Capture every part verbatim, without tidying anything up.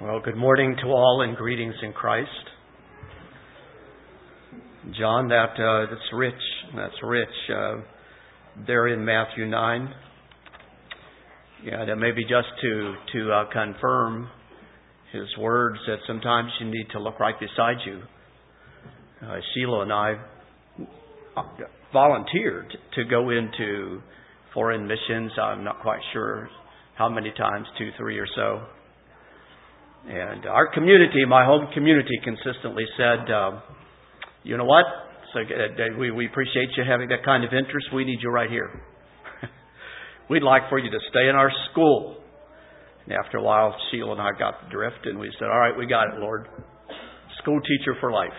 Well, good morning to all and greetings in Christ. John, that uh, that's rich. That's rich. Uh, there in Matthew nine. Yeah, that maybe just to to uh, confirm his words that sometimes you need to look right beside you. Uh, Sheila and I volunteered to go into foreign missions. I'm not quite sure how many times, two, three or so. And our community, my home community, consistently said, uh, you know what? So uh, we, we appreciate you having that kind of interest. We need you right here. We'd like for you to stay in our school. And after a while, Sheila and I got the drift, and we said, all right, we got it, Lord. School teacher for life.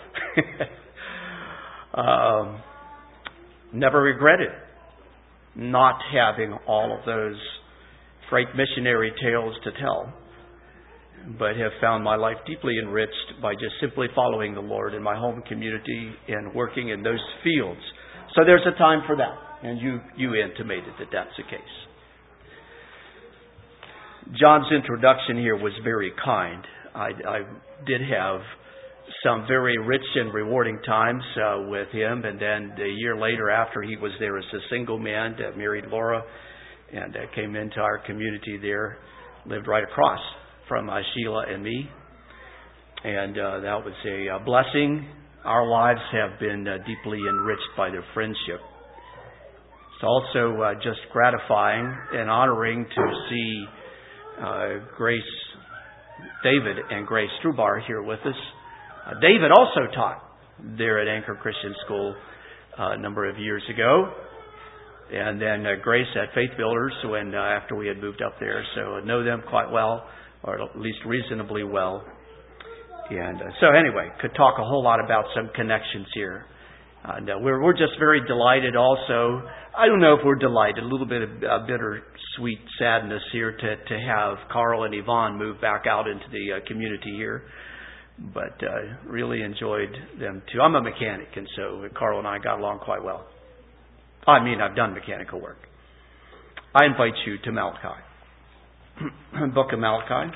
um, never regretted not having all of those great missionary tales to tell, but have found my life deeply enriched by just simply following the Lord in my home community and working in those fields. So there's a time for that, and you, you intimated that that's the case. John's introduction here was very kind. I, I did have some very rich and rewarding times uh, with him, and then a year later, after he was there as a single man, uh, married Laura, and uh, came into our community there, lived right across from uh, Sheila and me. And uh, that was a uh, blessing. Our lives have been uh, deeply enriched by their friendship. It's also uh, just gratifying and honoring to see uh, Grace, David and Grace Strubar here with us. Uh, David also taught there at Anchor Christian School uh, a number of years ago. And then uh, Grace at Faith Builders when uh, after we had moved up there. So I know them quite well, or at least reasonably well. And uh, so anyway, could talk a whole lot about some connections here. And uh, we're we're just very delighted also. I don't know if we're delighted, a little bit of uh, bittersweet sadness here to, to have Carl and Yvonne move back out into the uh, community here. But uh, really enjoyed them too. I'm a mechanic, and so Carl and I got along quite well. I mean, I've done mechanical work. I invite you to Malachi. Book of Malachi.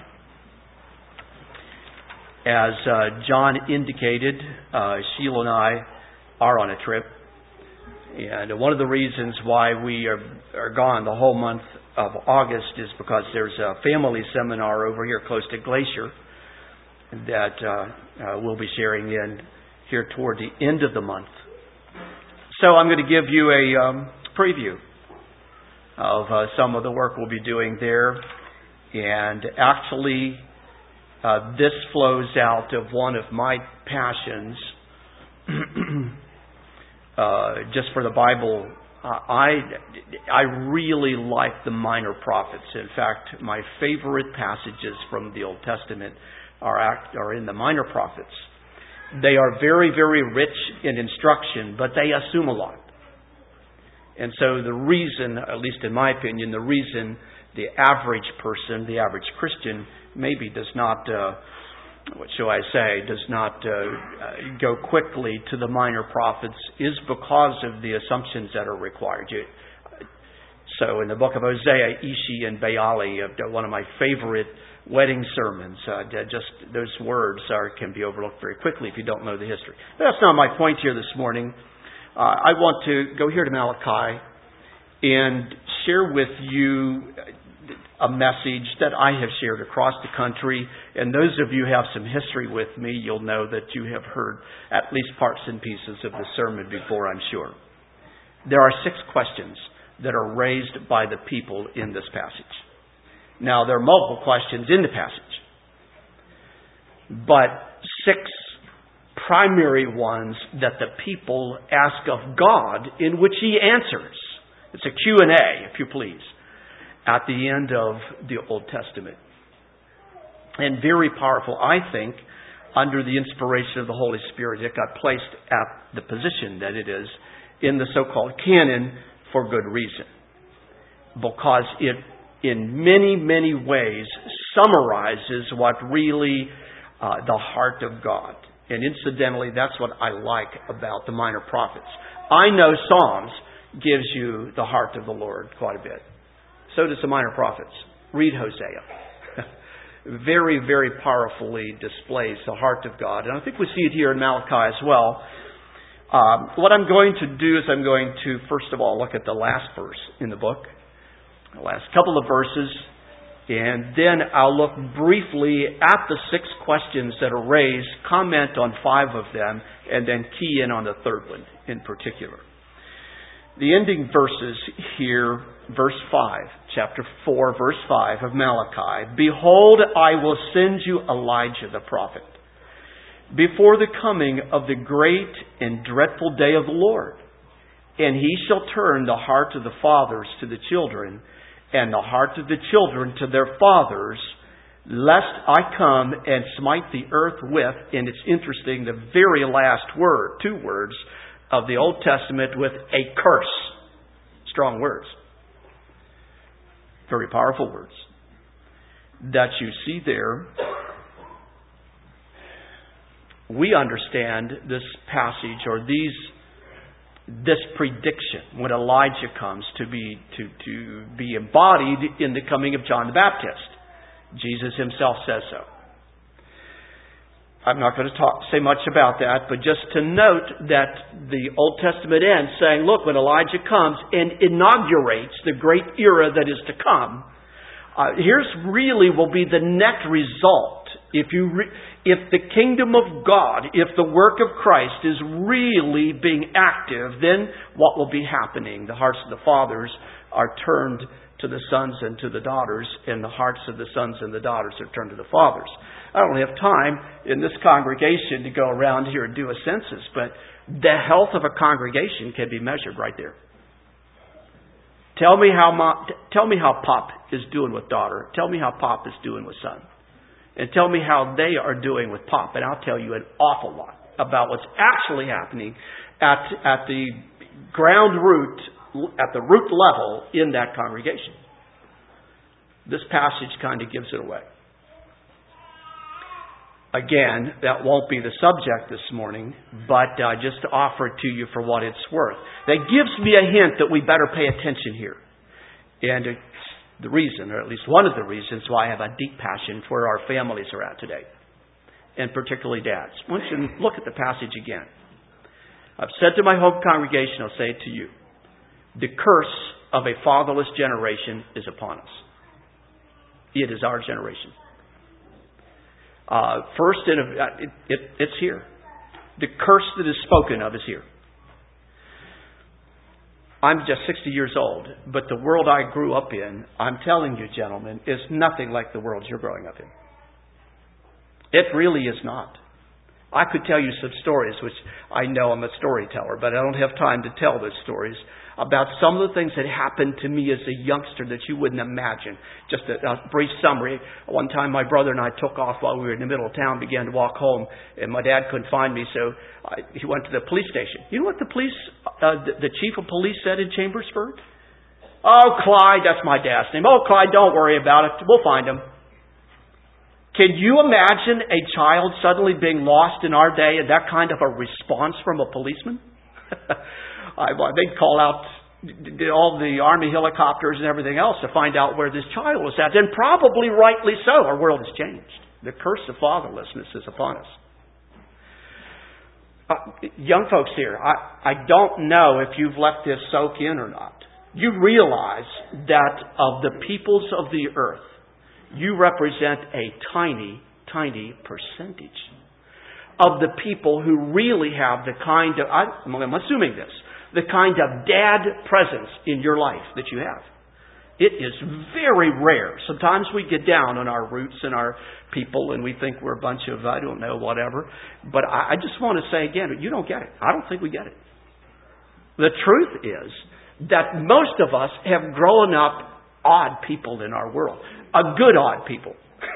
As uh, John indicated, uh, Sheila and I are on a trip. And one of the reasons why we are, are gone the whole month of August is because there's a family seminar over here close to Glacier that uh, uh, we'll be sharing in here toward the end of the month. So I'm going to give you a um, preview of uh, some of the work we'll be doing there. And actually, uh, this flows out of one of my passions uh, just for the Bible. Uh, I, I really like the minor prophets. In fact, my favorite passages from the Old Testament are, act, are in the minor prophets. They are very, very rich in instruction, but they assume a lot. And so the reason, at least in my opinion, the reason the average person, the average Christian, maybe does not, uh, what shall I say, does not uh, go quickly to the minor prophets is because of the assumptions that are required. You, so in the book of Hosea, Ishi and Baali, one of my favorite wedding sermons, uh, just those words are, can be overlooked very quickly if you don't know the history. But that's not my point here this morning. Uh, I want to go here to Malachi and share with you a message that I have shared across the country. And those of you who have some history with me, you'll know that you have heard at least parts and pieces of the sermon before, I'm sure. There are six questions that are raised by the people in this passage. Now, there are multiple questions in the passage, but six primary ones that the people ask of God in which He answers. It's a Q and A, if you please, at the end of the Old Testament. And very powerful, I think, under the inspiration of the Holy Spirit. It got placed at the position that it is in the so-called canon for good reason. Because it in many, many ways summarizes what really uh, the heart of God. And incidentally, that's what I like about the minor prophets. I know Psalms gives you the heart of the Lord quite a bit. So does the minor prophets. Read Hosea. very, very powerfully displays the heart of God. And I think we see it here in Malachi as well. Um, what I'm going to do is I'm going to, first of all, look at the last verse in the book, the last couple of verses, and then I'll look briefly at the six questions that are raised, comment on five of them, and then key in on the third one in particular. The ending verses here, verse five, chapter four, verse five of Malachi. Behold, I will send you Elijah the prophet before the coming of the great and dreadful day of the Lord. And he shall turn the heart of the fathers to the children, and the heart of the children to their fathers, lest I come and smite the earth with, and it's interesting, the very last word, two words, of the Old Testament with a curse. Strong words. Very powerful words. That you see there. We understand this passage or these this prediction when Elijah comes to be to, to be embodied in the coming of John the Baptist. Jesus himself says so. I'm not going to talk say much about that, but just to note that the Old Testament ends saying, look, when Elijah comes and inaugurates the great era that is to come, uh, here's really will be the net result. If you re- if the kingdom of God, if the work of Christ is really being active, then what will be happening? The hearts of the fathers are turned to the sons and to the daughters, and the hearts of the sons and the daughters are turned to the fathers. I don't have time in this congregation to go around here and do a census, but the health of a congregation can be measured right there. Tell me how mom, tell me how Pop is doing with daughter. Tell me how Pop is doing with son. And tell me how they are doing with Pop. And I'll tell you an awful lot about what's actually happening at, at the ground root, at the root level in that congregation. This passage kind of gives it away. Again, that won't be the subject this morning, but uh, just to offer it to you for what it's worth. That gives me a hint that we better pay attention here. And it's the reason, or at least one of the reasons, why I have a deep passion for where our families are at today. And particularly dads. I want you to look at the passage again. I've said to my home congregation, I'll say it to you. The curse of a fatherless generation is upon us. It is our generation. Uh, first, in a, it, it, it's here. The curse that is spoken of is here. I'm just sixty years old, but the world I grew up in, I'm telling you, gentlemen, is nothing like the world you're growing up in. It really is not. I could tell you some stories, which I know I'm a storyteller, but I don't have time to tell those stories, about some of the things that happened to me as a youngster that you wouldn't imagine. Just a, a brief summary. One time my brother and I took off while we were in the middle of town, began to walk home, and my dad couldn't find me, so I, he went to the police station. You know what the police, uh, the, the chief of police said in Chambersburg? Oh, Clyde, that's my dad's name. Oh, Clyde, don't worry about it. We'll find him. Can you imagine a child suddenly being lost in our day and that kind of a response from a policeman? I, they'd call out all the Army helicopters and everything else to find out where this child was at. And probably rightly so. Our world has changed. The curse of fatherlessness is upon us. Uh, young folks here, I, I don't know if you've let this soak in or not. You realize that of the peoples of the earth, you represent a tiny, tiny percentage of the people who really have the kind of, I'm assuming this, the kind of dad presence in your life that you have. It is very rare. Sometimes we get down on our roots and our people and we think we're a bunch of, I don't know, whatever. But I just want to say again, you don't get it. I don't think we get it. The truth is that most of us have grown up odd people in our world. A good odd people.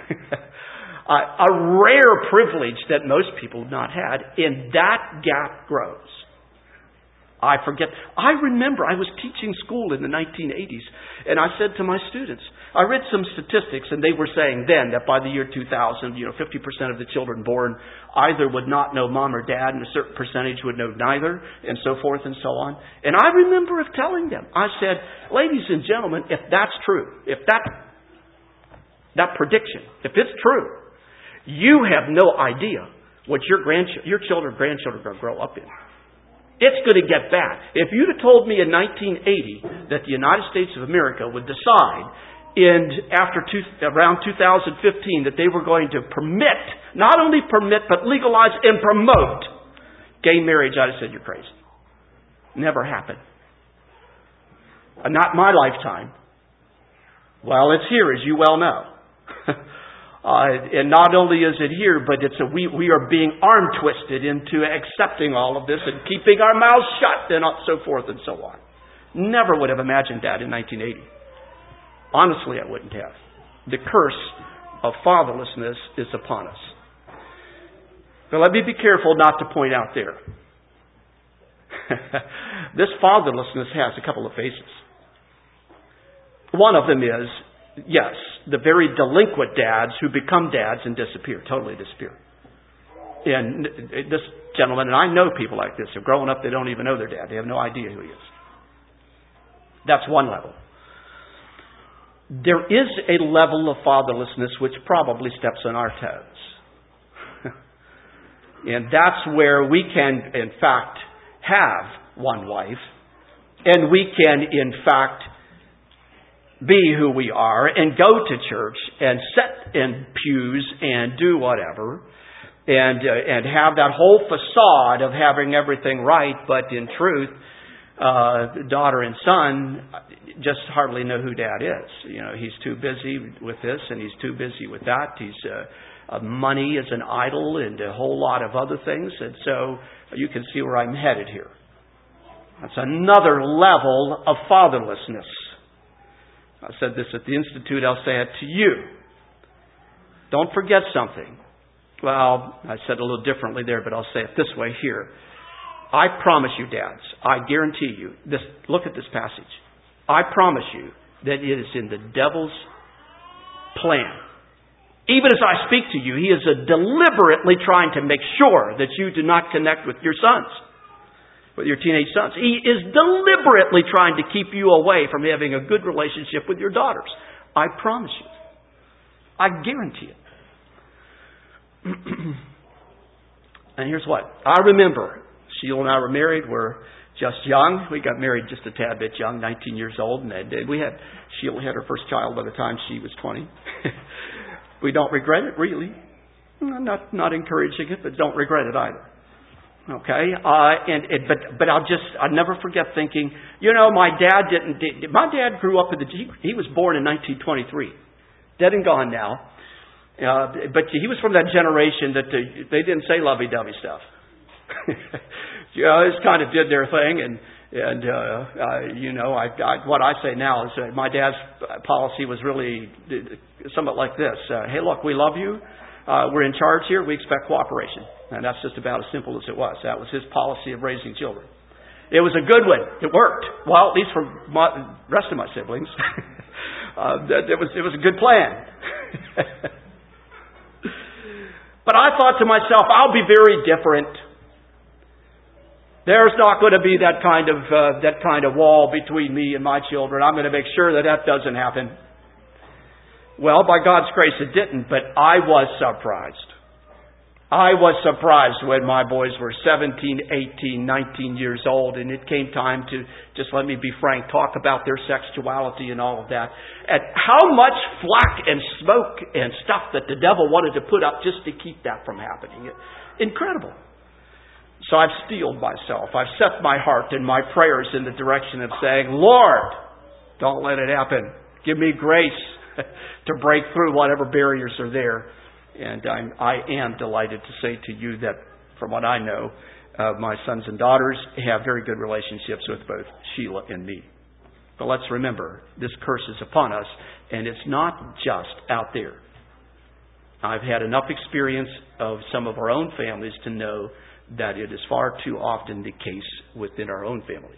a rare privilege that most people have not had. And that gap grows. I forget. I remember I was teaching school in the nineteen eighties, and I said to my students, I read some statistics, and they were saying then that by the year two thousand, you know, fifty percent of the children born either would not know mom or dad, and a certain percentage would know neither, and so forth and so on. And I remember of telling them, I said, ladies and gentlemen, if that's true, if that that prediction, if it's true, you have no idea what your grandchildren, your children, grandchildren are going to grow up in. It's going to get bad. If you'd have told me in nineteen eighty that the United States of America would decide in after two, around two thousand fifteen that they were going to permit, not only permit, but legalize and promote gay marriage, I'd have said, you're crazy. Never happened. Uh, not my lifetime. Well, it's here, as you well know. uh, and not only is it here, but it's a, we, we are being arm twisted into accepting all of this and keeping our mouths shut and so forth and so on. Never would have imagined that in nineteen eighty. Honestly, I wouldn't have. The curse of fatherlessness is upon us. But let me be careful not to point out there. This fatherlessness has a couple of faces. One of them is, yes, the very delinquent dads who become dads and disappear, totally disappear. And this gentleman, and I know people like this, they're growing up, they don't even know their dad. They have no idea who he is. That's one level. There is a level of fatherlessness which probably steps on our toes. And that's where we can, in fact, have one wife, and we can, in fact, be who we are and go to church and sit in pews and do whatever and uh, and have that whole facade of having everything right, but in truth, uh, daughter and son just hardly know who dad is. You know, he's too busy with this and he's too busy with that. He's uh, uh, money is an idol and a whole lot of other things, and so you can see where I'm headed here. That's another level of fatherlessness. I said this at the Institute, I'll say it to you. Don't forget something. Well, I said it a little differently there, but I'll say it this way here. I promise you, dads, I guarantee you, this. Look at this passage. I promise you that it is in the devil's plan. Even as I speak to you, he is deliberately trying to make sure that you do not connect with your sons, with your teenage sons. He is deliberately trying to keep you away from having a good relationship with your daughters. I promise you. I guarantee it. And here's what. I remember, Sheila and I were married. We're just young. We got married just a tad bit young, nineteen years old. And we had, Sheila had her first child by the time she was twenty. We don't regret it, really. I'm not, not encouraging it, but don't regret it either. Okay, uh, and it, but but I'll just I'll never forget thinking, you know, my dad didn't. Did, my dad grew up in the. He, he was born in nineteen twenty-three, dead and gone now. Uh, but he was from that generation that they, they didn't say lovey-dovey stuff. You know, just kind of did their thing, and and uh, uh, you know, I, I what I say now is uh, my dad's policy was really somewhat like this: uh, Hey, look, we love you. Uh, we're in charge here. We expect cooperation. And that's just about as simple as it was. That was his policy of raising children. It was a good one. It worked. Well, at least for my, the rest of my siblings. uh, it was it was a good plan. But I thought to myself, I'll be very different. There's not going to be that kind of uh, that kind of wall between me and my children. I'm going to make sure that that doesn't happen. Well, by God's grace, it didn't. But I was surprised. I was surprised when my boys were seventeen, eighteen, nineteen years old, and it came time to, just let me be frank, talk about their sexuality and all of that. And how much flack and smoke and stuff that the devil wanted to put up just to keep that from happening. Incredible. So I've steeled myself. I've set my heart and my prayers in the direction of saying, Lord, don't let it happen. Give me grace to break through whatever barriers are there. And I'm, I am delighted to say to you that, from what I know, uh, my sons and daughters have very good relationships with both Sheila and me. But let's remember, this curse is upon us, and it's not just out there. I've had enough experience of some of our own families to know that it is far too often the case within our own families.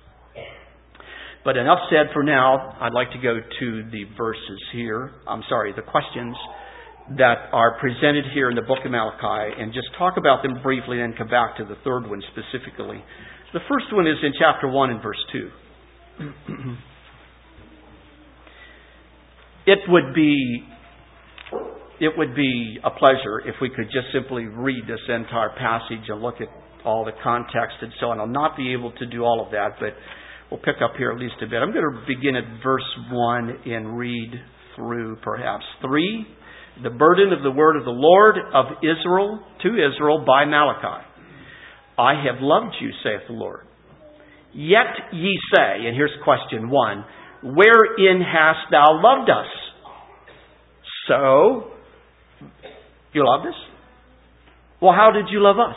But enough said for now. I'd like to go to the verses here. I'm sorry, the questions that are presented here in the book of Malachi, and just talk about them briefly and come back to the third one specifically. The first one is in chapter one and verse two. It would be it would be a pleasure if we could just simply read this entire passage and look at all the context and so on. I'll not be able to do all of that, but we'll pick up here at least a bit. I'm going to begin at verse one and read through perhaps three. The burden of the word of the Lord of Israel to Israel by Malachi. I have loved you, saith the Lord. Yet ye say, and here's question one, wherein hast thou loved us? So, you loved us? Well, how did you love us?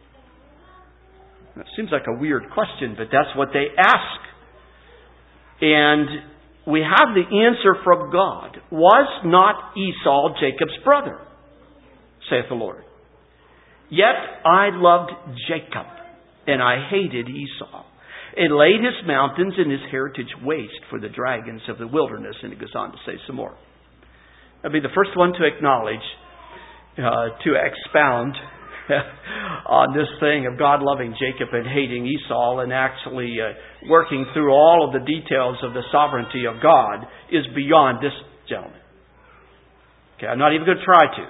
It seems like a weird question, but that's what they ask. And we have the answer from God. Was not Esau Jacob's brother? Saith the Lord. Yet I loved Jacob, and I hated Esau, and laid his mountains and his heritage waste for the dragons of the wilderness. And it goes on to say some more. I'll be the first one to acknowledge, uh, to expound on this thing of God loving Jacob and hating Esau, and actually uh, working through all of the details of the sovereignty of God is beyond this gentleman. Okay, I'm not even going to try to.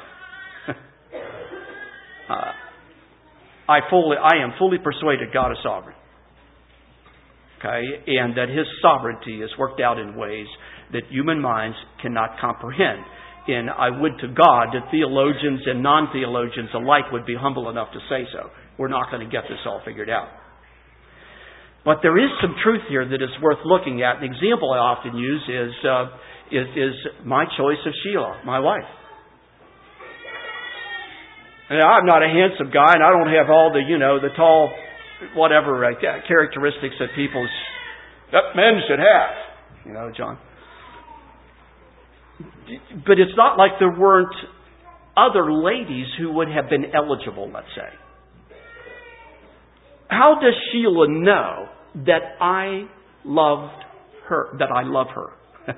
uh, I fully, I am fully persuaded God is sovereign. Okay, and that His sovereignty is worked out in ways that human minds cannot comprehend. And I would to God that theologians and non-theologians alike would be humble enough to say so. We're not going to get this all figured out. But there is some truth here that is worth looking at. An example I often use is uh, is, is my choice of Sheila, my wife. And I'm not a handsome guy, and I don't have all the, you know, the tall, whatever uh, characteristics that people that men should have. You know, John. But it's not like there weren't other ladies who would have been eligible, let's say. How does Sheila know that I loved her, that I love her?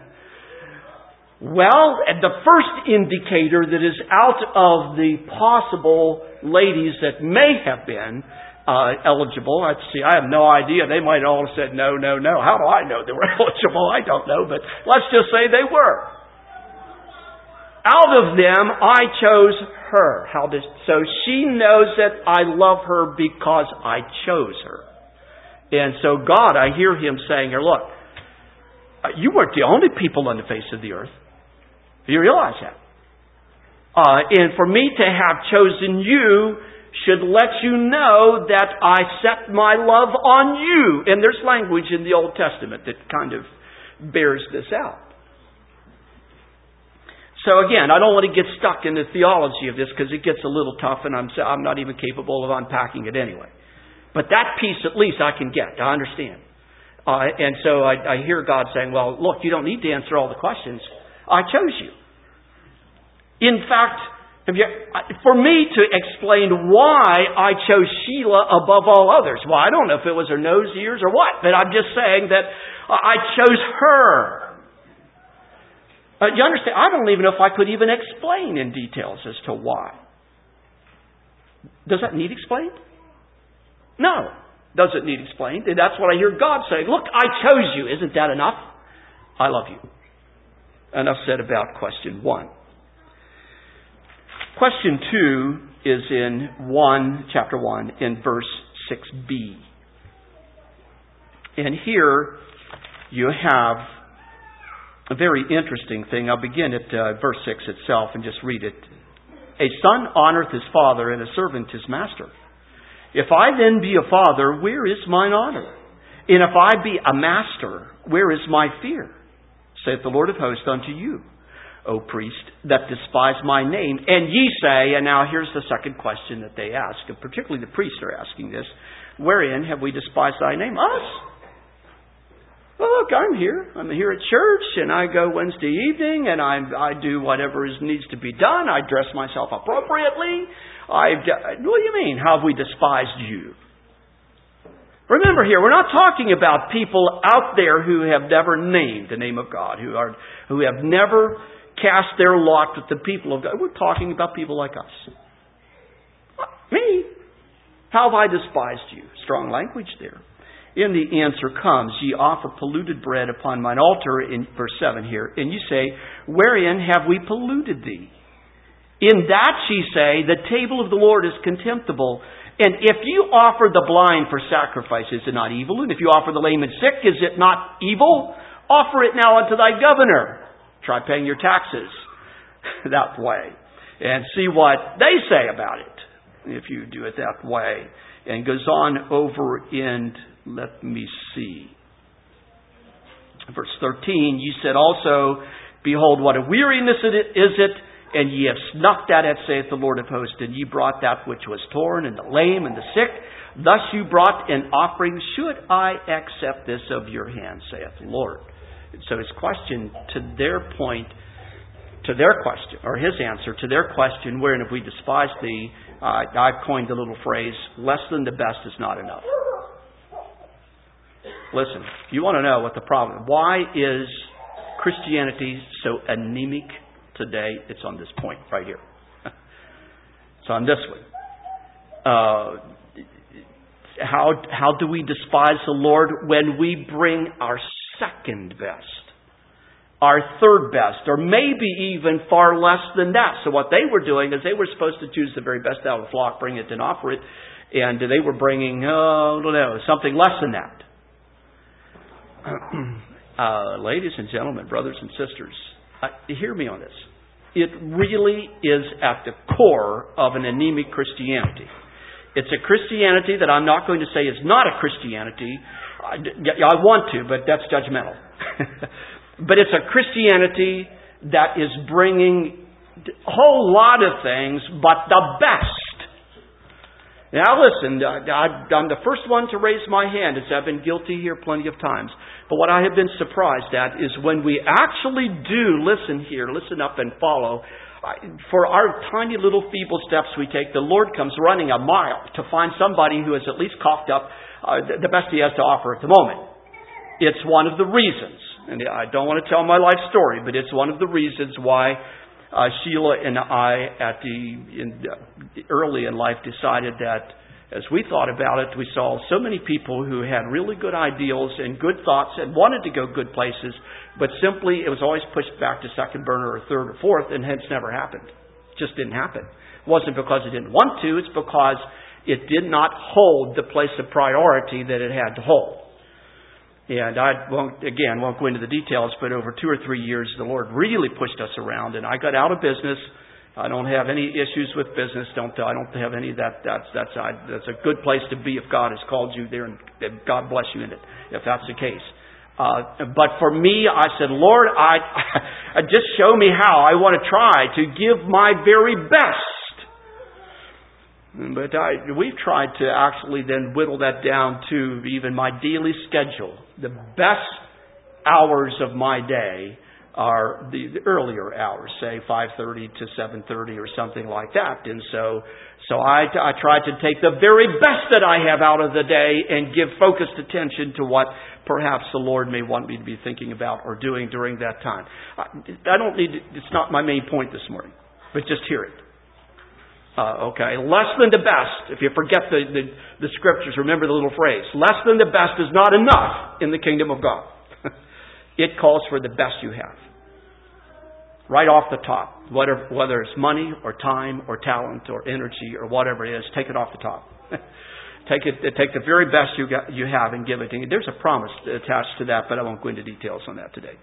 Well, the first indicator that is out of the possible ladies that may have been uh, eligible, let's see, I have no idea. They might all have said no, no, no. How do I know they were eligible? I don't know, but let's just say they were. Out of them, I chose her. How does, so she knows that I love her because I chose her. And so God, I hear Him saying, look, you weren't the only people on the face of the earth. You realize that? Uh, and for me to have chosen you should let you know that I set my love on you. And there's language in the Old Testament that kind of bears this out. So again, I don't want to get stuck in the theology of this because it gets a little tough and I'm I'm not even capable of unpacking it anyway. But that piece at least I can get. I understand. Uh, and so I, I hear God saying, well, look, you don't need to answer all the questions. I chose you. In fact, have you, for me to explain why I chose Sheila above all others, well, I don't know if it was her nose, ears, or what, but I'm just saying that I chose her. Uh, you understand? I don't even know if I could even explain in details as to why. Does that need explained? No. Does it need explained? And that's what I hear God saying. Look, I chose you. Isn't that enough? I love you. Enough said about question one. Question two is in one, chapter one, in verse six b. And here you have a very interesting thing. I'll begin at uh, verse six itself and just read it. A son honoreth his father, and a servant his master. If I then be a father, where is mine honor? And if I be a master, where is my fear? Saith the Lord of hosts unto you, O priest, that despise my name. And ye say, and now here's the second question that they ask, and particularly the priests are asking this, wherein have we despised thy name? Us. Well, look, I'm here. I'm here at church, and I go Wednesday evening, and I I do whatever is, needs to be done. I dress myself appropriately. I what do you mean? How have we despised you? Remember here, we're not talking about people out there who have never named the name of God, who are who have never cast their lot with the people of God. We're talking about people like us. Me? How have I despised you? Strong language there. And the answer comes, ye offer polluted bread upon mine altar, in verse seven here, and you say, wherein have we polluted thee? In that, ye say, the table of the Lord is contemptible. And if you offer the blind for sacrifice, is it not evil? And if you offer the lame and sick, is it not evil? Offer it now unto thy governor. Try paying your taxes that way. And see what they say about it, if you do it that way. And goes on over in, let me see, verse thirteen, ye said also, behold, what a weariness is it, and ye have snuffed at it, saith the Lord of hosts, and ye brought that which was torn, and the lame, and the sick. Thus you brought an offering. Should I accept this of your hand, saith the Lord? And so his question to their point, to their question, or his answer to their question, wherein if we despise thee, uh, I've coined the little phrase, less than the best is not enough. Listen, you want to know what the problem, why is Christianity so anemic today? It's on this point right here. It's on this one. Uh, how how do we despise the Lord? When we bring our second best, our third best, or maybe even far less than that. So what they were doing is they were supposed to choose the very best out of the flock, bring it and offer it, and they were bringing, oh, I don't know, something less than that. Uh, ladies and gentlemen, brothers and sisters, uh, hear me on this. It really is at the core of an anemic Christianity. It's a Christianity that I'm not going to say is not a Christianity. I, I want to, but that's judgmental. But it's a Christianity that is bringing a whole lot of things, but the best. Now listen, I'm the first one to raise my hand, as I've been guilty here plenty of times. But what I have been surprised at is when we actually do listen here, listen up and follow, for our tiny little feeble steps we take, the Lord comes running a mile to find somebody who has at least coughed up uh, the best he has to offer at the moment. It's one of the reasons, and I don't want to tell my life story, but it's one of the reasons why uh, Sheila and I, at the in, uh, early in life, decided that as we thought about it, we saw so many people who had really good ideals and good thoughts and wanted to go good places, but simply it was always pushed back to second burner or third or fourth, and hence never happened. It just didn't happen. It wasn't because it didn't want to, it's because it did not hold the place of priority that it had to hold. And I won't, again, won't go into the details, but over two or three years, the Lord really pushed us around, and I got out of business. I don't have any issues with business. Don't I don't have any of that. That's that's I, that's a good place to be if God has called you there, and God bless you in it if that's the case. Uh, but for me, I said, Lord, I, I just show me how. I want to try to give my very best. But I, we've tried to actually then whittle that down to even my daily schedule. The best hours of my day are the, the earlier hours, say five thirty to seven thirty or something like that. And so so I, I try to take the very best that I have out of the day and give focused attention to what perhaps the Lord may want me to be thinking about or doing during that time. I, I don't need to, it's not my main point this morning, but just hear it. Uh, okay, less than the best. If you forget the, the, the scriptures, remember the little phrase. Less than the best is not enough in the kingdom of God. It calls for the best you have. Right off the top. Whether, whether it's money or time or talent or energy or whatever it is, take it off the top. take it, take the very best you got, you have and give it to you. There's a promise attached to that, but I won't go into details on that today.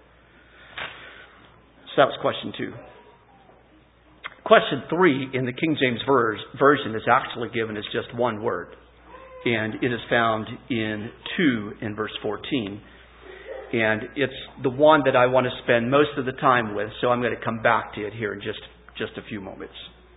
So that was question two. Question three in the King James Version is actually given as just one word. And it is found in two in verse fourteen. And it's the one that I want to spend most of the time with, so I'm going to come back to it here in just, just a few moments.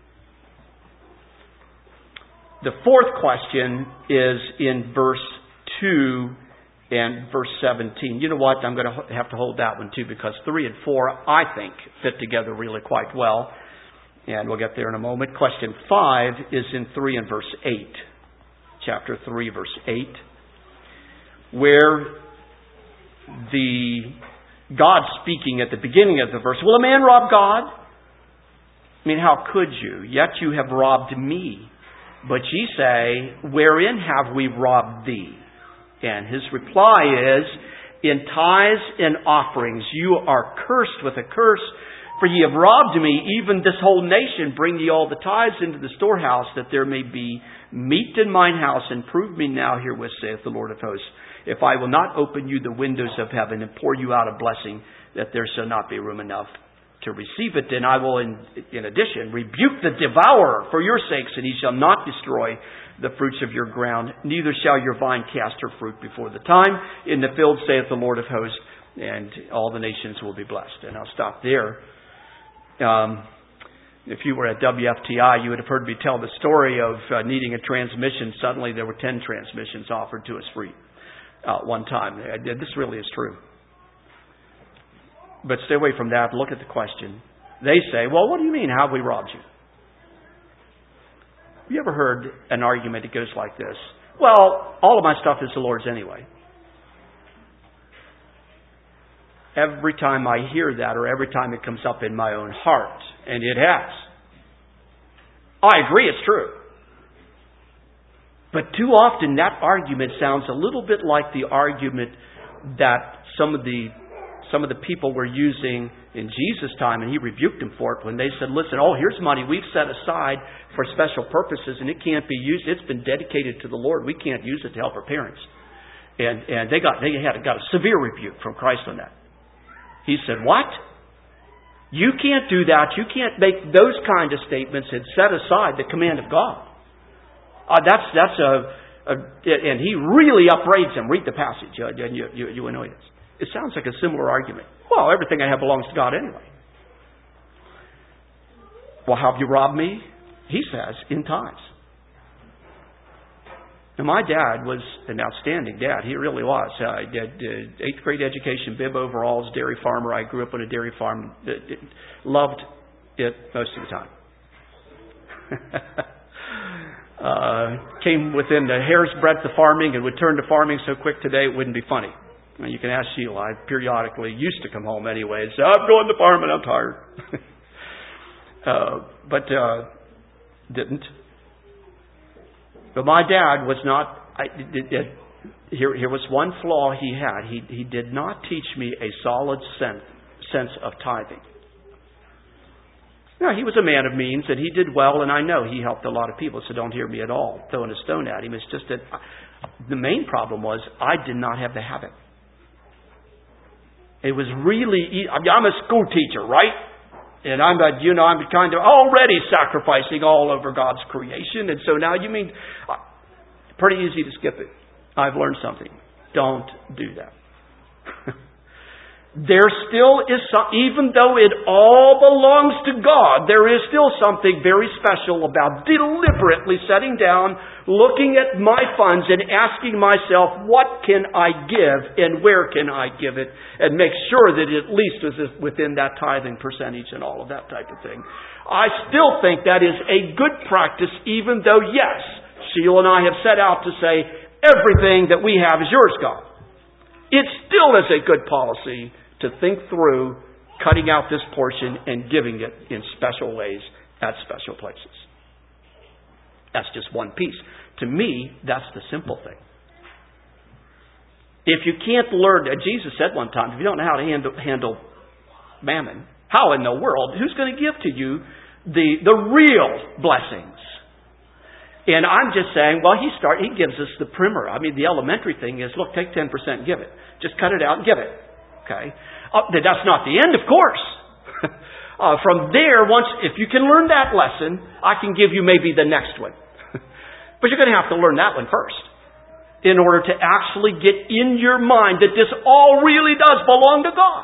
The fourth question is in verse two and verse seventeen. You know what? I'm going to have to hold that one too, because three and four, I think, fit together really quite well. And we'll get there in a moment. Question five is in three and verse eight. Chapter three, verse eight. Where the God speaking at the beginning of the verse, will a man rob God? I mean, how could you? Yet you have robbed me. But ye say, wherein have we robbed thee? And his reply is, in tithes and offerings you are cursed with a curse, For ye have robbed me, even this whole nation. Bring ye all the tithes into the storehouse, that there may be meat in mine house. And prove me now herewith, saith the Lord of hosts, if I will not open you the windows of heaven and pour you out a blessing, that there shall not be room enough to receive it. And I will, in, in addition, rebuke the devourer for your sakes, and he shall not destroy the fruits of your ground. Neither shall your vine cast her fruit before the time. In the field, saith the Lord of hosts, and all the nations will be blessed. And I'll stop there. Um, if you were at W F T I, you would have heard me tell the story of uh, needing a transmission. Suddenly there were ten transmissions offered to us free uh, one time. This really is true. But stay away from that. Look at the question. They say, well, what do you mean? How have we robbed you? Have you ever heard an argument that goes like this? Well, all of my stuff is the Lord's anyway. Every time I hear that, or every time it comes up in my own heart, and it has, I agree it's true. But too often that argument sounds a little bit like the argument that some of the some of the people were using in Jesus' time, and he rebuked them for it when they said, listen, oh, here's money we've set aside for special purposes, and it can't be used. It's been dedicated to the Lord. We can't use it to help our parents. And and they got they had got a severe rebuke from Christ on that. He said, what? You can't do that. You can't make those kind of statements and set aside the command of God. Uh, that's that's a, a, and he really upbraids them. Read the passage, uh, and you, you, you will know it. It sounds like a similar argument. Well, everything I have belongs to God anyway. Well, how have you robbed me? He says, in tithes. Now, my dad was an outstanding dad. He really was. I uh, did uh, eighth grade education, bib overalls, dairy farmer. I grew up on a dairy farm. It, it, loved it most of the time. uh, came within the hair's breadth of farming and would turn to farming so quick today it wouldn't be funny. I mean, you can ask Sheila. I periodically used to come home anyway and say, I'm going to farm and I'm tired. uh, but uh, didn't. But my dad was not, I, it, it, here, here was one flaw he had. He, he did not teach me a solid sense, sense of tithing. Now, he was a man of means and he did well, and I know he helped a lot of people, so don't hear me at all throwing a stone at him. It's just that the main problem was I did not have the habit. It was really, I'm a school teacher, right? And I'm, a, you know, I'm kind of already sacrificing all over God's creation. And so now you mean, pretty easy to skip it. I've learned something. Don't do that. There still is some, even though it all belongs to God, there is still something very special about deliberately sitting down, looking at my funds and asking myself, what can I give and where can I give it? And make sure that it at least is within that tithing percentage and all of that type of thing. I still think that is a good practice, even though, yes, Sheila and I have set out to say, everything that we have is yours, God. It still is a good policy to think through cutting out this portion and giving it in special ways at special places. That's just one piece. To me, that's the simple thing. If you can't learn, Jesus said one time, if you don't know how to handle, handle mammon, how in the world, who's going to give to you the, the real blessings? And I'm just saying, well, he start, he gives us the primer. I mean, the elementary thing is, look, take ten percent and give it. Just cut it out and give it. Okay, uh, that's not the end, of course. uh, from there, once if you can learn that lesson, I can give you maybe the next one. But you're going to have to learn that one first in order to actually get in your mind that this all really does belong to God.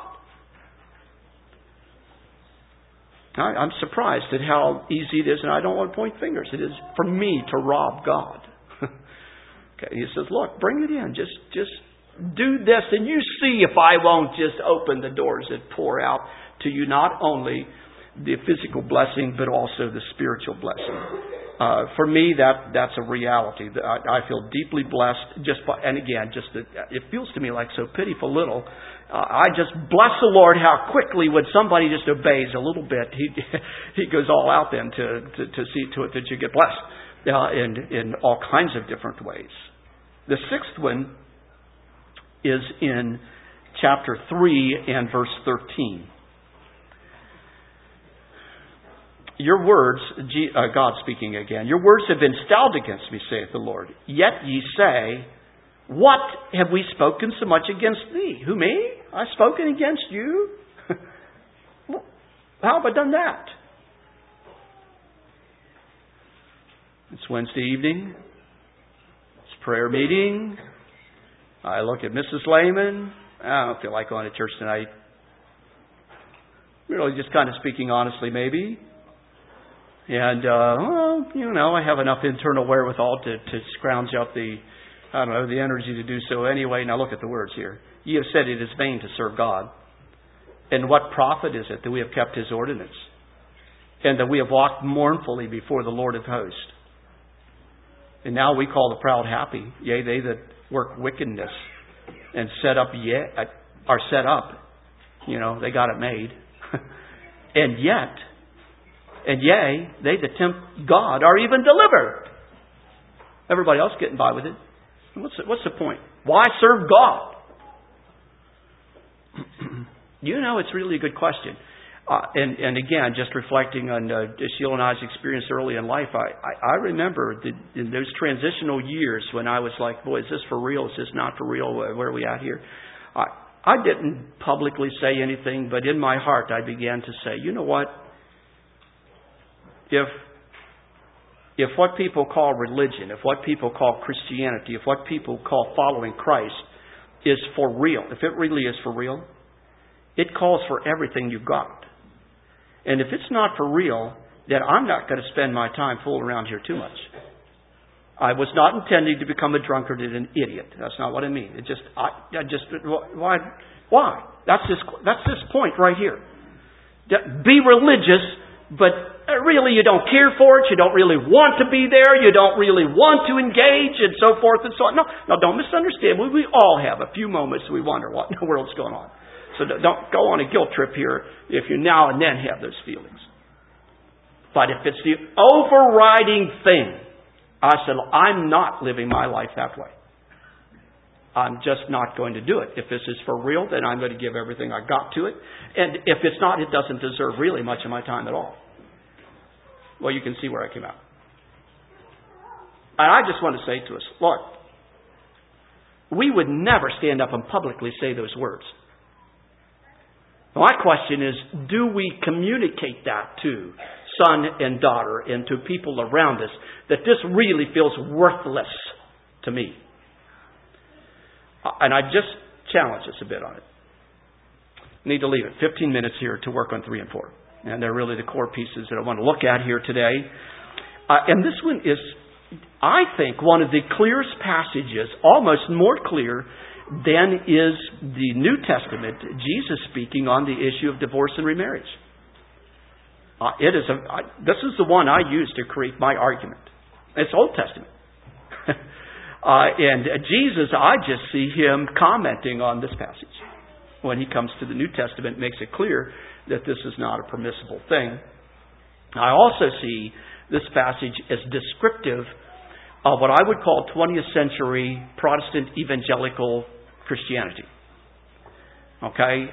I, I'm surprised at how easy it is, and I don't want to point fingers. It is for me to rob God. Okay, he says, look, bring it in. Just, just. Do this and you see if I won't just open the doors that pour out to you not only the physical blessing but also the spiritual blessing. Uh, for me, that that's a reality. I, I feel deeply blessed just by, and again, just that it feels to me like so pitiful little. Uh, I just bless the Lord how quickly when somebody just obeys a little bit, He He goes all out then to to, to see to it that you get blessed uh, in in all kinds of different ways. The sixth one is in chapter three and verse thirteen. Your words, uh, God speaking again, your words have been styled against me, saith the Lord. Yet ye say, what have we spoken so much against thee? Who, me? I've spoken against you? How have I done that? It's Wednesday evening. It's prayer meeting. I look at Missus Lehman. I don't feel like going to church tonight. Really just kind of speaking honestly, maybe. And, uh, well, you know, I have enough internal wherewithal to, to scrounge up the, I don't know, the energy to do so anyway. Now look at the words here. Ye have said it is vain to serve God. And what profit is it that we have kept His ordinance? And that we have walked mournfully before the Lord of hosts? And now we call the proud happy. Yea, they that work wickedness and set up, yet, are set up. You know, they got it made. And yet... And yea, they that tempt God are even delivered. Everybody else getting by with it. What's the, what's the point? Why serve God? You know, it's really a good question. Uh, and, and again, just reflecting on uh, Sheila and I's experience early in life, I, I, I remember that in those transitional years when I was like, boy, is this for real? Is this not for real? Where are we at here? I, I didn't publicly say anything, but in my heart I began to say, you know what? If if what people call religion, if what people call Christianity, if what people call following Christ is for real, if it really is for real, it calls for everything you've got. And if it's not for real, then I'm not going to spend my time fooling around here too much. I was not intending to become a drunkard and an idiot. That's not what I mean. It just, I, I just, why, why? That's this, that's this point right here. Be religious, but really you don't care for it. You don't really want to be there. You don't really want to engage and so forth and so on. No, no, don't misunderstand. We, we all have a few moments we wonder what in the world's going on. So don't go on a guilt trip here if you now and then have those feelings. But if it's the overriding thing, I said, I'm not living my life that way. I'm just not going to do it. If this is for real, then I'm going to give everything I got to it. And if it's not, it doesn't deserve really much of my time at all. Well, you can see where I came out. And I just want to say to us, look, we would never stand up and publicly say those words. My question is, do we communicate that to son and daughter and to people around us that this really feels worthless to me? And I just challenge us a bit on it. Need to leave it fifteen minutes here to work on three and four. And they're really the core pieces that I want to look at here today. Uh, and this one is, I think, one of the clearest passages, almost more clear than is the New Testament, Jesus speaking on the issue of divorce and remarriage. Uh, it is a, I, this is the one I use to create my argument. It's Old Testament. uh, and Jesus, I just see him commenting on this passage. When he comes to the New Testament, makes it clear that this is not a permissible thing. I also see this passage as descriptive of what I would call twentieth century Protestant evangelical Christianity. Okay?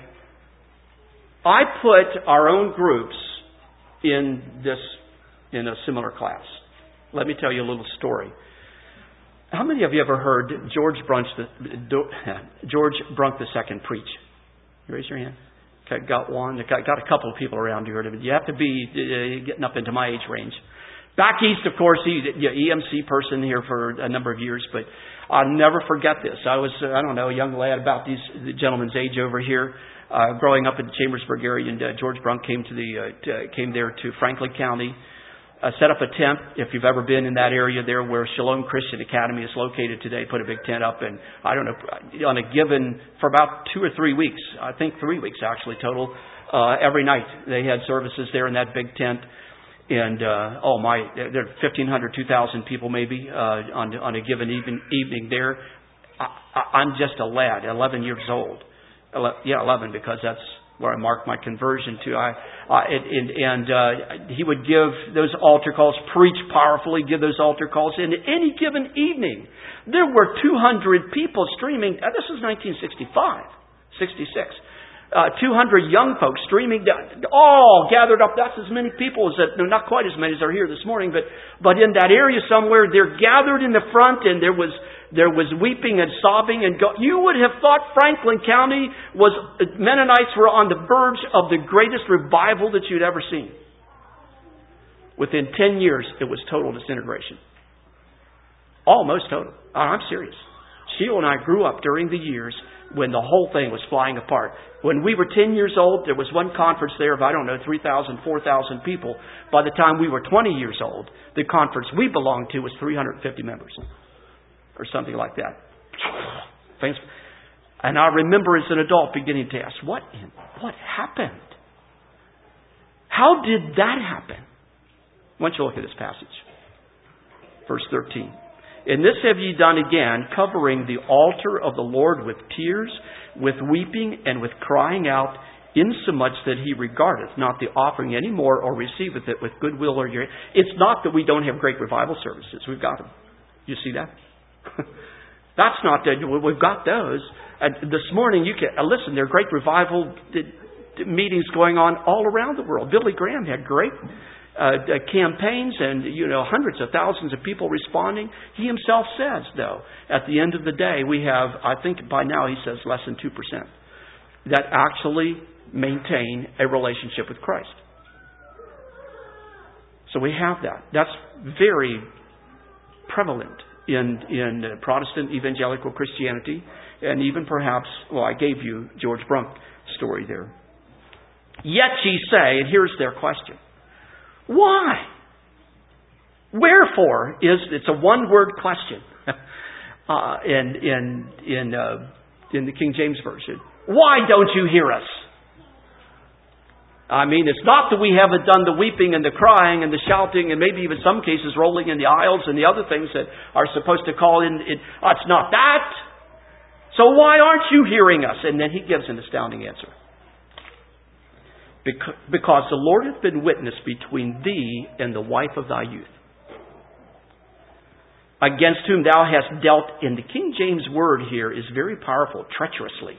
I put our own groups in this, in a similar class. Let me tell you a little story. How many of you ever heard George Brunch, the, George Brunk the Second preach? You raise your hand. Okay, got one. Got, got a couple of people around here. You have to be uh, getting up into my age range. Back east, of course, he, you know, E M C person here for a number of years, but I'll never forget this. I was, uh, I don't know, a young lad about these the gentleman's age over here, uh, growing up in the Chambersburg area, and uh, George Brunk came to the uh, to, came there to Franklin County. Uh, set up a tent, if you've ever been in that area there where Shalom Christian Academy is located today, put a big tent up, and I don't know, on a given, for about two or three weeks, I think three weeks actually total, uh, every night they had services there in that big tent, and, uh, oh my, there are fifteen hundred, two thousand people maybe, uh, on, on a given even, evening there. I, I, I'm just a lad, eleven years old. Ele- yeah, eleven, because that's where I marked my conversion to. I, uh, and and uh, he would give those altar calls, preach powerfully, give those altar calls. And any given evening, there were two hundred people streaming. Uh, this was nineteen sixty-five, sixty-six. Uh, two hundred young folks streaming down, all gathered up. That's as many people as that, no, not quite as many as are here this morning, but, but in that area somewhere, they're gathered in the front, and there was, there was weeping and sobbing. And go, you would have thought Franklin County was, Mennonites were on the verge of the greatest revival that you'd ever seen. Within ten years, it was total disintegration. Almost total. I'm serious. Sheila and I grew up during the years when the whole thing was flying apart. When we were ten years old, there was one conference there of, I don't know, three thousand, four thousand people. By the time we were twenty years old, the conference we belonged to was three hundred fifty members. Or something like that. And I remember as an adult beginning to ask, what, what happened? How did that happen? Why don't you look at this passage? Verse thirteen. And this have ye done again, covering the altar of the Lord with tears, with weeping, and with crying out, insomuch that he regardeth not the offering any more, or receiveth it with goodwill or your. It's not that we don't have great revival services. We've got them. You see that? That's not that. We've got those. And this morning, you can uh, listen. There are great revival uh, meetings going on all around the world. Billy Graham had great Uh, campaigns and, you know, hundreds of thousands of people responding. He himself says, though, at the end of the day, we have, I think by now he says less than two percent that actually maintain a relationship with Christ. So we have that. That's very prevalent in, in Protestant evangelical Christianity, and even perhaps, well, I gave you George Brunk story there. Yet ye say, and here's their question, why? Wherefore is, it's a one-word question uh, in, in, in, uh, in the King James Version. Why don't you hear us? I mean, it's not that we haven't done the weeping and the crying and the shouting and maybe even some cases rolling in the aisles and the other things that are supposed to call in. in oh, it's not that. So why aren't you hearing us? And then he gives an astounding answer. Because the Lord hath been witness between thee and the wife of thy youth, against whom thou hast dealt. In the King James word here is very powerful, treacherously.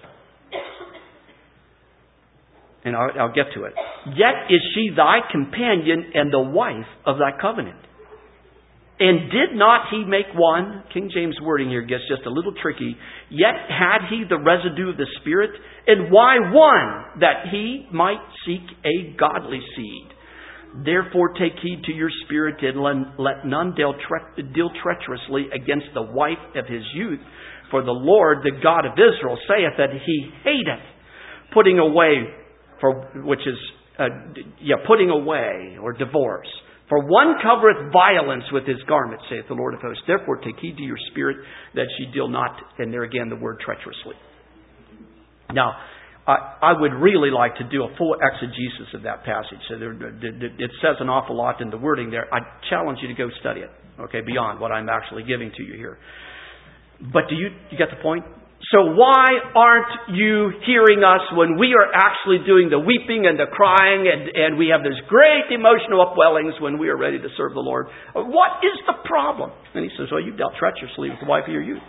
And I'll, I'll get to it. Yet is she thy companion and the wife of thy covenant. And did not he make one? King James wording here gets just a little tricky. Yet had he the residue of the Spirit. And why one? That he might seek a godly seed. Therefore take heed to your spirit, and let none deal, tre- deal treacherously against the wife of his youth. For the Lord, the God of Israel, saith that he hateth putting away, for which is uh, yeah, putting away or divorce. For one covereth violence with his garment, saith the Lord of hosts. Therefore take heed to your spirit, that ye deal not, and there again the word treacherously. Now, I, I would really like to do a full exegesis of that passage. So there, it says an awful lot in the wording there. I challenge you to go study it, okay, beyond what I'm actually giving to you here. But do you, you get the point? So why aren't you hearing us when we are actually doing the weeping and the crying and, and we have those great emotional upwellings when we are ready to serve the Lord? What is the problem? And he says, well, you dealt treacherously with the wife of your youth.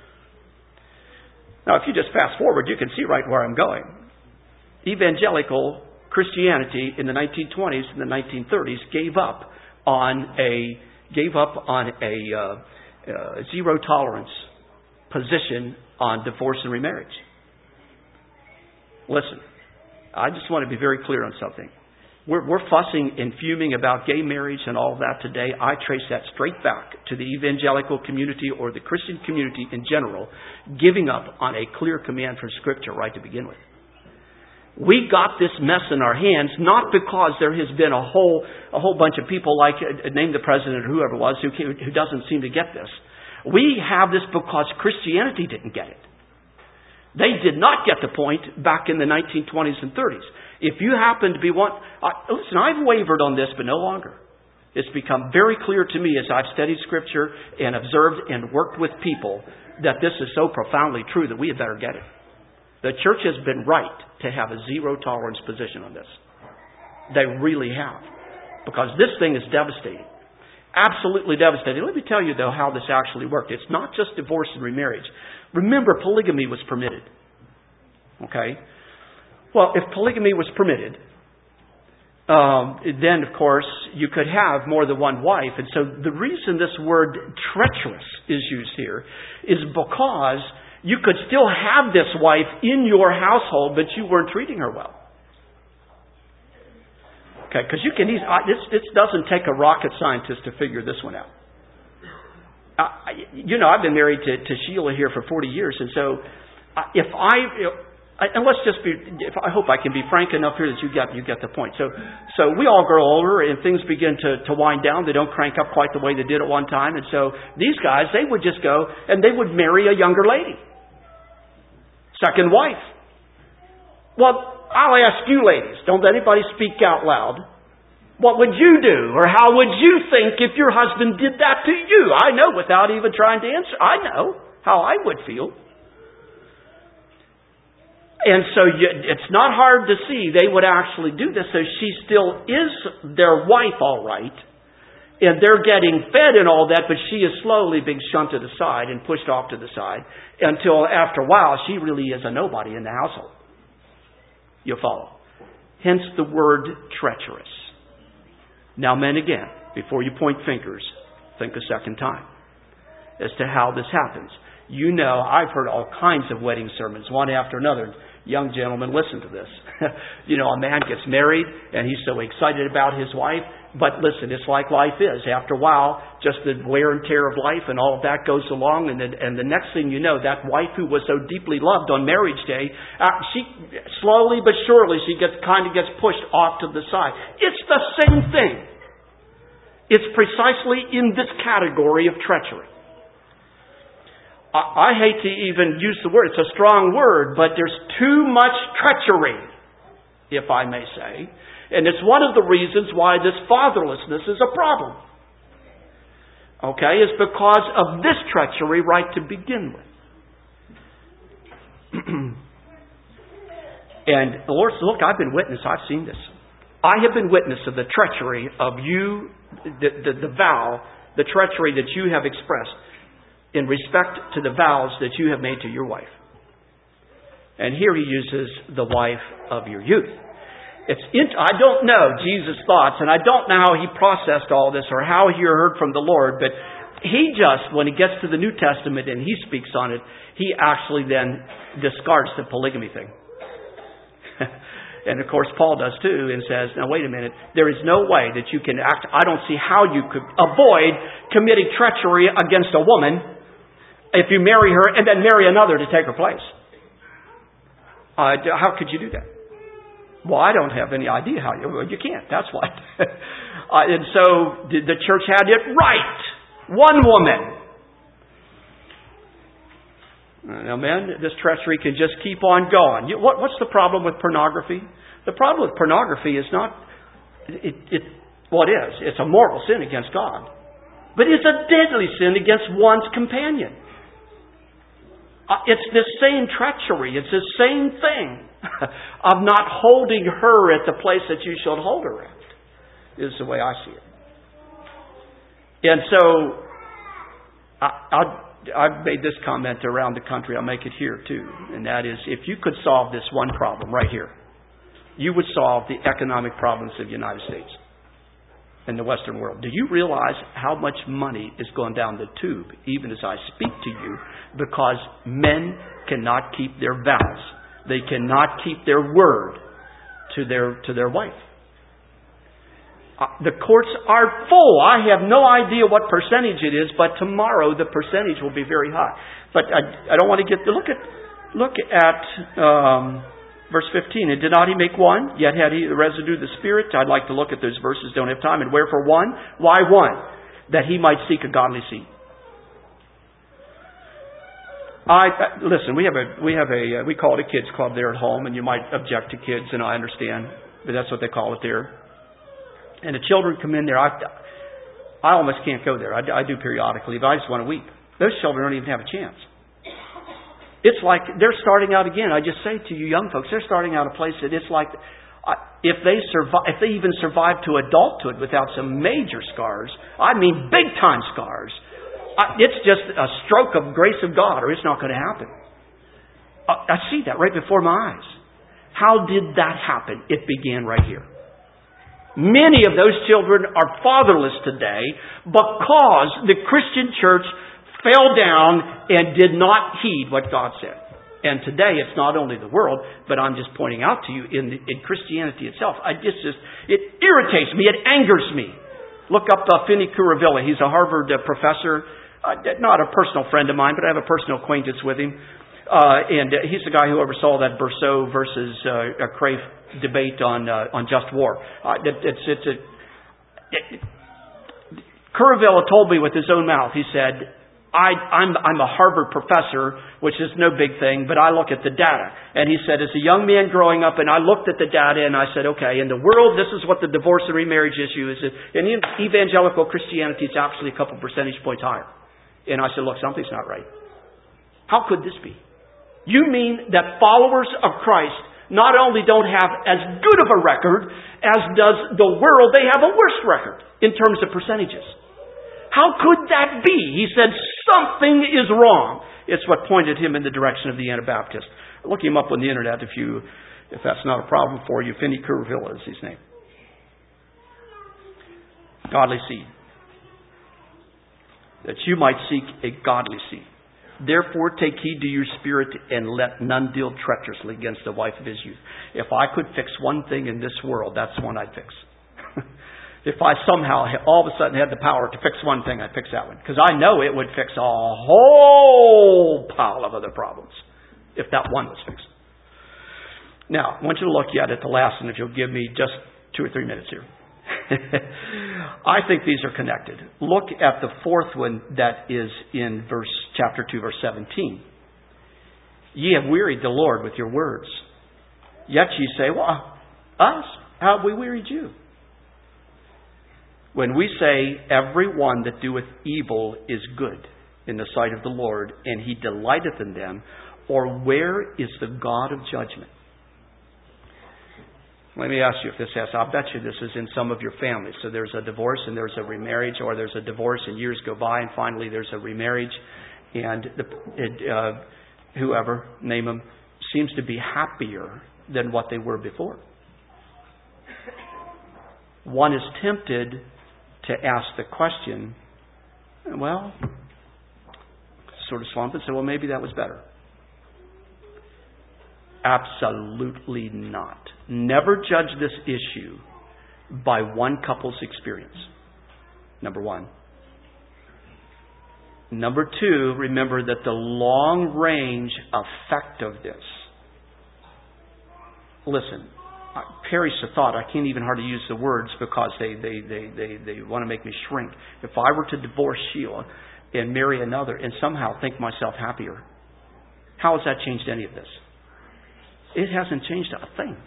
Now, if you just fast forward, you can see right where I'm going. Evangelical Christianity in the nineteen twenties and the nineteen thirties gave up on a gave up on a uh, uh, zero tolerance position on divorce and remarriage. Listen, I just want to be very clear on something. We're, we're fussing and fuming about gay marriage and all of that today. I trace that straight back to the evangelical community or the Christian community in general giving up on a clear command from Scripture right to begin with. We got this mess in our hands not because there has been a whole a whole bunch of people like uh, name the president or whoever it was who came, who doesn't seem to get this. We have this because Christianity didn't get it. They did not get the point back in the nineteen twenties and thirties. If you happen to be one... Uh, listen, I've wavered on this, but no longer. It's become very clear to me as I've studied Scripture and observed and worked with people that this is so profoundly true that we had better get it. The church has been right to have a zero tolerance position on this. They really have. Because this thing is devastating. Absolutely devastating. Let me tell you, though, how this actually worked. It's not just divorce and remarriage. Remember, polygamy was permitted. Okay? Well, if polygamy was permitted, um, then, of course, you could have more than one wife. And so the reason this word treacherous is used here is because you could still have this wife in your household, but you weren't treating her well. Okay, because you can. Uh, this this doesn't take a rocket scientist to figure this one out. Uh, you know, I've been married to, to Sheila here for forty years, and so uh, if I, you know, and let's just be. If, I hope I can be frank enough here that you get you get the point. So so we all grow older, and things begin to to wind down. They don't crank up quite the way they did at one time, and so these guys, they would just go and they would marry a younger lady, second wife. Well, I'll ask you ladies, don't anybody speak out loud. What would you do? Or how would you think if your husband did that to you? I know without even trying to answer. I know how I would feel. And so you, it's not hard to see they would actually do this. So she still is their wife, all right. And they're getting fed and all that, but she is slowly being shunted aside and pushed off to the side until after a while she really is a nobody in the household. You follow? Hence the word treacherous. Now, men, again, before you point fingers, think a second time as to how this happens. You know, I've heard all kinds of wedding sermons, one after another. Young gentlemen, listen to this. You know, a man gets married and he's so excited about his wife. But listen, it's like life is. After a while, just the wear and tear of life and all of that goes along. And, then, and the next thing you know, that wife who was so deeply loved on marriage day, uh, she slowly but surely, she gets kind of gets pushed off to the side. It's the same thing. It's precisely in this category of treachery. I, I hate to even use the word. It's a strong word, but there's too much treachery, if I may say. And it's one of the reasons why this fatherlessness is a problem. Okay, it's because of this treachery right to begin with. And the Lord says, look, I've been witness, I've seen this. I have been witness of the treachery of you, the, the, the vow, the treachery that you have expressed in respect to the vows that you have made to your wife. And here he uses the wife of your youth. It's in, I don't know Jesus' thoughts, and I don't know how he processed all this or how he heard from the Lord, but he just, when he gets to the New Testament and he speaks on it, he actually then discards the polygamy thing. And of course Paul does too, and says, now wait a minute, there is no way that you can act, I don't see how you could avoid committing treachery against a woman if you marry her and then marry another to take her place. Uh, how could you do that? Well, I don't have any idea how you... Well, you can't. That's why. uh, and so the church had it right. One woman. Now, men, this treachery can just keep on going. You, what, what's the problem with pornography? The problem with pornography is not... It, it, well, it is. It's a mortal sin against God. But it's a deadly sin against one's companion. Uh, it's the same treachery. It's the same thing of not holding her at the place that you should hold her at, is the way I see it. And so, I, I, I've made this comment around the country. I'll make it here too. And that is, if you could solve this one problem right here, you would solve the economic problems of the United States and the Western world. Do you realize how much money is going down the tube, even as I speak to you, because men cannot keep their vows. They cannot keep their word to their to their wife. Uh, the courts are full. I have no idea what percentage it is, but tomorrow the percentage will be very high. But I, I don't want to get... Look at look at um, verse fifteen. And did not he make one? Yet had he the residue of the Spirit. I'd like to look at those verses. Don't have time. And wherefore one? Why one? That he might seek a godly seed. I listen. We have a we have a uh, we call it a kids club there at home, and you might object to kids, and I understand, but that's what they call it there. And the children come in there. I I almost can't go there. I, I do periodically, but I just want to weep. Those children don't even have a chance. It's like they're starting out again. I just say to you, young folks, they're starting out a place that it's like uh, if they survive, if they even survive to adulthood without some major scars. I mean, big time scars. It's just a stroke of grace of God, or it's not going to happen. I see that right before my eyes. How did that happen? It began right here. Many of those children are fatherless today because the Christian church fell down and did not heed what God said. And today it's not only the world, but I'm just pointing out to you in, the, in Christianity itself. I just, just, it irritates me. It angers me. Look up uh, Finney Kuravilla. He's a Harvard uh, professor. Uh, not a personal friend of mine, but I have a personal acquaintance with him. Uh, and uh, he's the guy who oversaw that Berceau versus uh, Crave debate on uh, on just war. Uh, it, it's it's a. It, Kuravilla told me with his own mouth. He said, I, I'm, I'm a Harvard professor, which is no big thing, but I look at the data. And he said, as a young man growing up, and I looked at the data and I said, okay, in the world, this is what the divorce and remarriage issue is. In evangelical Christianity, it's actually a couple percentage points higher. And I said, look, something's not right. How could this be? You mean that followers of Christ not only don't have as good of a record as does the world, they have a worse record in terms of percentages. How could that be? He said, something is wrong. It's what pointed him in the direction of the Anabaptist. Look him up on the internet if you, if that's not a problem for you. Finney Kuravilla is his name. Godly seed. That you might seek a godly seed. Therefore take heed to your spirit and let none deal treacherously against the wife of his youth. If I could fix one thing in this world, that's the one I'd fix. If I somehow all of a sudden had the power to fix one thing, I'd fix that one. Because I know it would fix a whole pile of other problems if that one was fixed. Now, I want you to look yet at the last one, if you'll give me just two or three minutes here. I think these are connected. Look at the fourth one that is in verse chapter two, verse seventeen. Ye have wearied the Lord with your words. Yet ye say, well, us? How have we wearied you? When we say, every one that doeth evil is good in the sight of the Lord, and he delighteth in them, or where is the God of judgment? Let me ask you if this has, I'll bet you this is in some of your families. So there's a divorce and there's a remarriage, or there's a divorce and years go by and finally there's a remarriage, and the, it, uh, whoever, name them, seems to be happier than what they were before. One is tempted to ask the question, well, sort of slump and say, well, maybe that was better. Absolutely not. Never judge this issue by one couple's experience. Number one. Number two, remember that the long-range effect of this. Listen, I perish the thought. I can't even hardly use the words because they, they, they, they, they want to make me shrink. If I were to divorce Sheila and marry another and somehow think myself happier, how has that changed any of this? It hasn't changed a thing.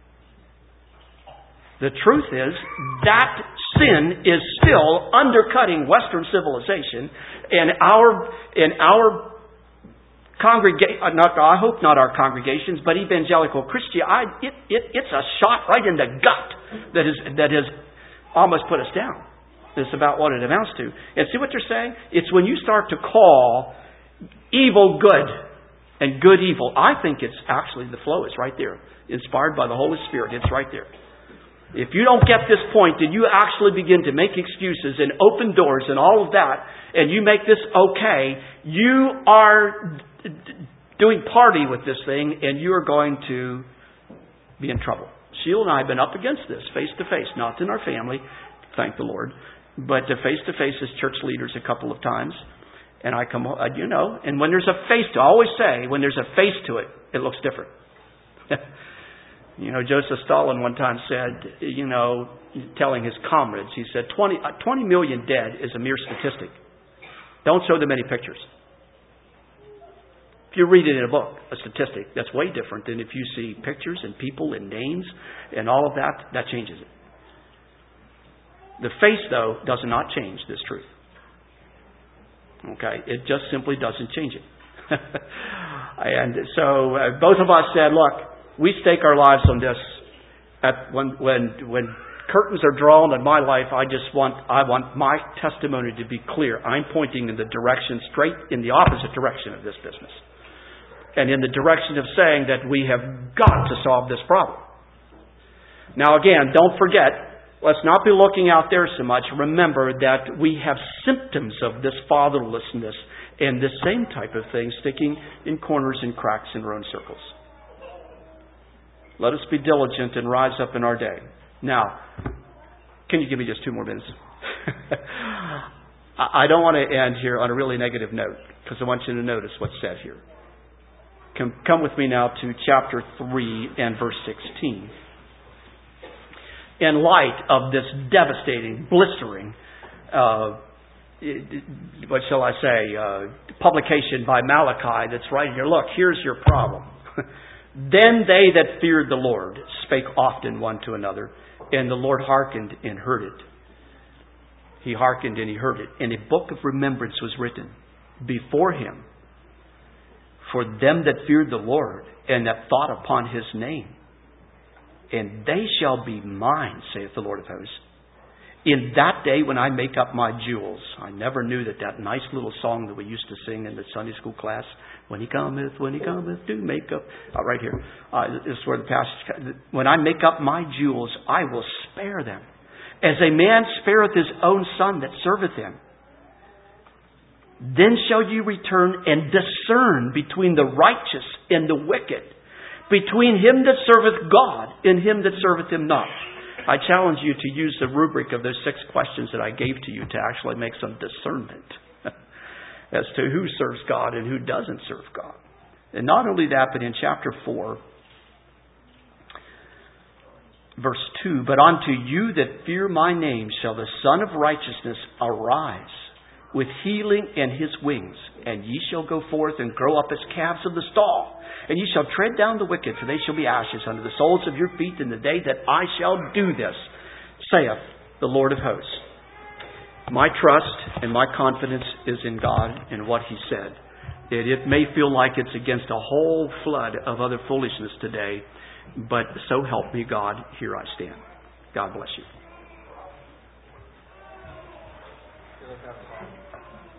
The truth is that sin is still undercutting Western civilization, and our and our congregation. Not I hope not our congregations, but evangelical Christianity. It, it it's a shot right in the gut that is that has almost put us down. It's about what it amounts to. And see what they're saying? It's when you start to call evil good and good evil. I think it's actually the flow is right there, inspired by the Holy Spirit. It's right there. If you don't get this point, then you actually begin to make excuses and open doors and all of that, and you make this okay, you are d- d- doing party with this thing, and you are going to be in trouble. Sheila and I have been up against this face to face, not in our family, thank the Lord, but face to face as church leaders a couple of times. And I come, you know, and when there's a face to, I always say, when there's a face to it, it looks different. You know, Joseph Stalin one time said, you know, telling his comrades, he said, twenty, uh, twenty million dead is a mere statistic. Don't show them any pictures. If you read it in a book, a statistic, that's way different than if you see pictures and people and names and all of that, that changes it. The face, though, does not change this truth. Okay? It just simply doesn't change it. And so uh, both of us said, look, we stake our lives on this. At when when when curtains are drawn in my life, I just want I want my testimony to be clear. I'm pointing in the direction straight in the opposite direction of this business. and in the direction of saying that we have got to solve this problem. Now again, don't forget, let's not be looking out there so much. Remember that we have symptoms of this fatherlessness and this same type of thing sticking in corners and cracks in our own circles. Let us be diligent and rise up in our day. Now, can you give me just two more minutes? I don't want to end here on a really negative note, because I want you to notice what's said here. Come, come with me now to chapter three and verse sixteen. In light of this devastating, blistering, uh, what shall I say, uh, publication by Malachi that's right here. Look, here's your problem. Then they that feared the Lord spake often one to another, and the Lord hearkened and heard it. He hearkened and he heard it. And a book of remembrance was written before him for them that feared the Lord and that thought upon his name. And they shall be mine, saith the Lord of hosts. In that day when I make up my jewels. I never knew that that nice little song that we used to sing in the Sunday school class. When he cometh, when he cometh, do make up. Uh, right here. Uh, this is where the passage. When I make up my jewels, I will spare them. As a man spareth his own son that serveth him. Then shall you return and discern between the righteous and the wicked. Between him that serveth God and him that serveth him not. I challenge you to use the rubric of those six questions that I gave to you to actually make some discernment as to who serves God and who doesn't serve God. And not only that, but in chapter four, verse two, but unto you that fear my name shall the Son of Righteousness arise with healing in his wings, and ye shall go forth and grow up as calves of the stall. And ye shall tread down the wicked, for they shall be ashes under the soles of your feet in the day that I shall do this, saith the Lord of hosts. My trust and my confidence is in God and what he said. It, it may feel like it's against a whole flood of other foolishness today, but so help me God, here I stand. God bless you.